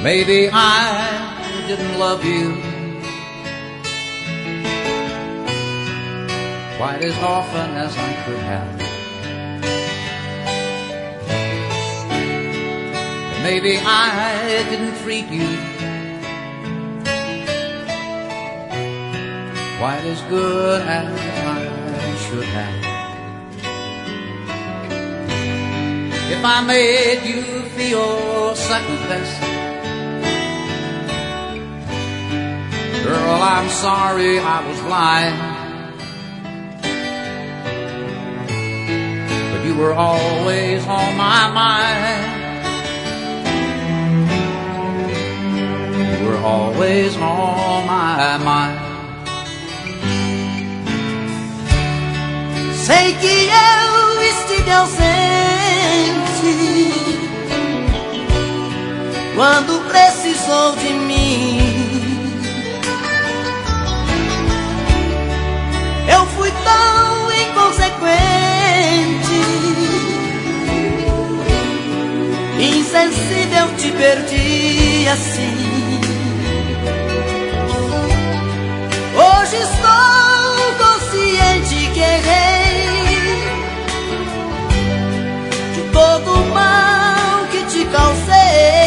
Maybe I didn't love you quite as often as I could have. Maybe I didn't treat you quite as good as I should have. If I made you feel second best, girl, I'm sorry I was blind. But you were always on my mind. You were always on my mind. Sei que eu estive ausente quando precisou de mim. Eu fui tão inconsequente, insensível, te perdi assim. Hoje estou consciente que errei de todo o mal que te causei.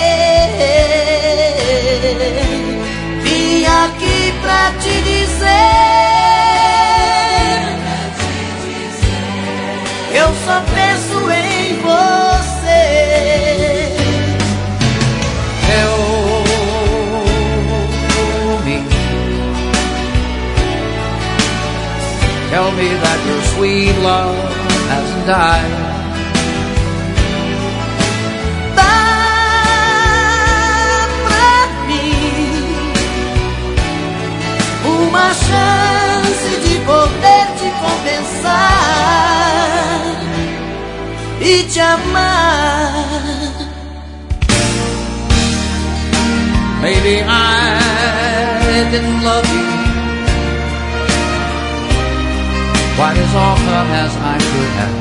Vim aqui pra te dizer, eu só penso em você. Tell me that your sweet love hasn't died. Dá pra mim uma chance de poder te compensar e te amar. Maybe I didn't love you quite as often as I could have.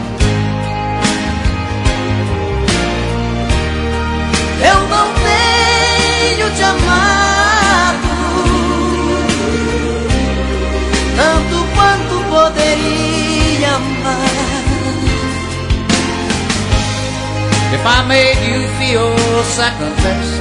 Eu não tenho te amado tanto quanto poderia amar. If I made you feel second best,